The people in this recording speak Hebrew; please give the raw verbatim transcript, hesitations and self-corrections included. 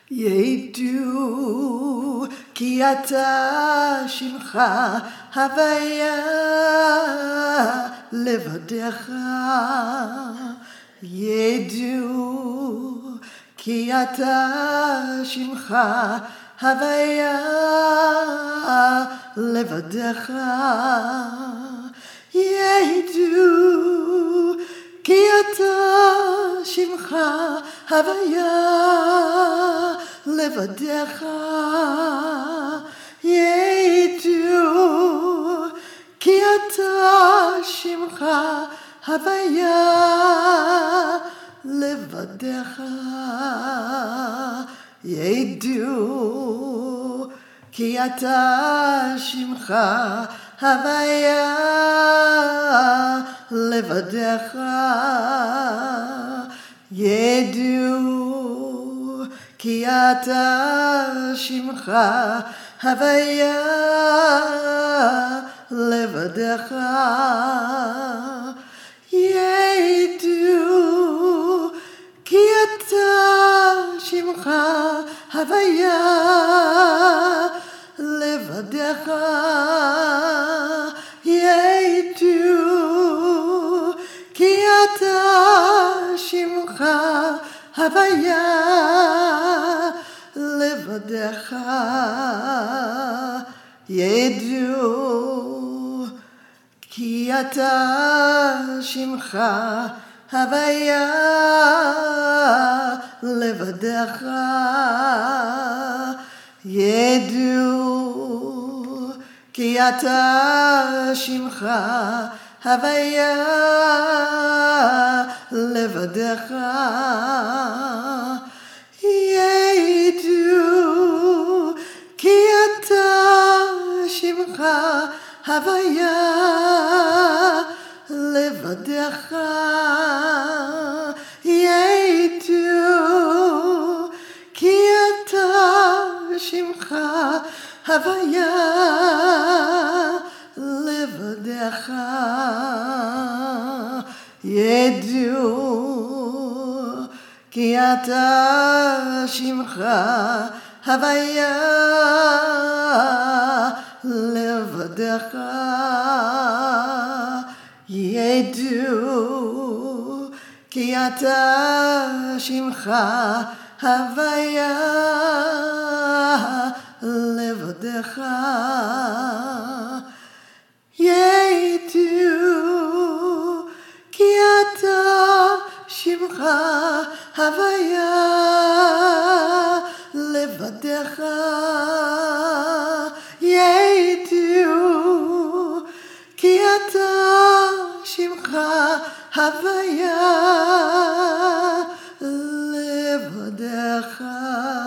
ידעו כי אתה שמך הוויה לבדך. ידעו כי אתה שמך הוויה לבדך. ידעו כי אתה שמך הוויה לבדך. ידעו כי אתה שמך הוויה לבדך. ידעו כי אתה שמך הוויה לבדך. ידעו כי אתה שמך הוויה לבדך. ידעו כי אתה שמך הוויה לבדך. ידעו כי אתה שמך הוויה לבדך. ידעו כי אתה שמך הוויה לבדך. ידעו כי אתה שמך הוויה לבדך. ידעו כי אתה שמך הוויה לבדך. ידעו כי אתה שמך הוויה לבדך. ידעו כי אתה שמך הוויה לבדך. ידעו כי אתה שמך הוויה לבדך. ידעו כי אתה שמך הוויה לבדך. ידעו כי אתה שמך הוויה לבדך.